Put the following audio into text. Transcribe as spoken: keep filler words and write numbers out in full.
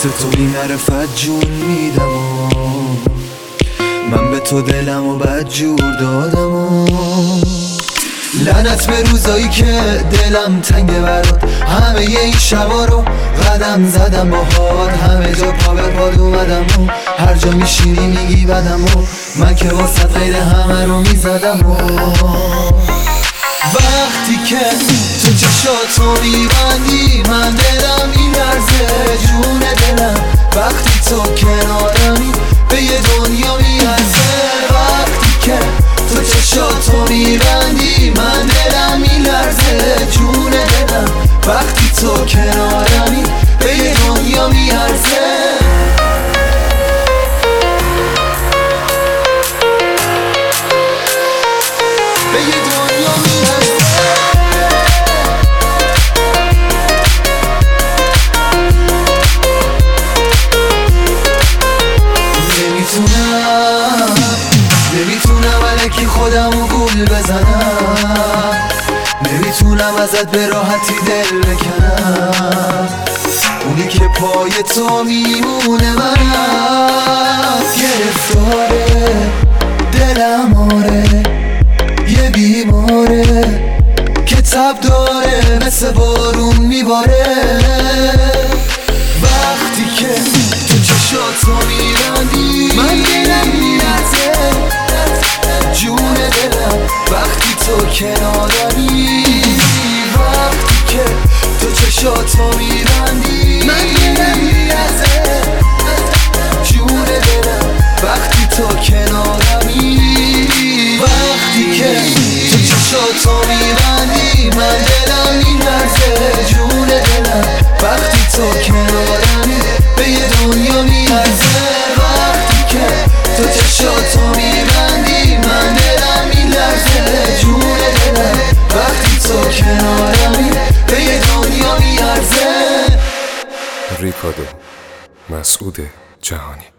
واسه تو بی معرفت جون میدم و من به تو دلم و بد جور دادم و لعنت به روزایی که دلم تنگه برات، همه این شبا رو قدم زدم باهات، همه جا پا به پاد اومدم و هر جا میشینی میگی بدم و من که واسه غیر همه رو میزدم و وقتی که تو چشاتو میبندی من دلم میلرزه جون دلم، وقتی تو کنارمی به یه دنیا میارزه. وقتی که تو چشاتو میبندی من دلم میلرزه جون دلم، وقتی تو کنارمی به یه دنیا میارزه. به یه دنیا میارزه. نمیتونم نمیتونم الکی خودمو گول بزنم، نمیتونم ازت به راحتی دل بکنم، اونی که پای تو میمونه منم. گرفتاره دلم آره یه بیماره که تب داره مثل بارون میباره. وقتی که تو چشاتو میبندی من دلم میلرزه جون دلم، وقتی تو کنارمی. وقتی که تو چشاتو میبندی من دلم میلرزه جون دلم، وقتی تو کنارمی. وقتی که تو چشاتو میبندی من دلم میلرزه جون دلم، وقتی تو کنارمی به یه دنیا میارزه. وقتی که تو چشاتو میبندی من دلم میلرزه جون دلم، وقتی تو کنارمی به یه دنیا میارزه. ریکادو مسعود جهانی.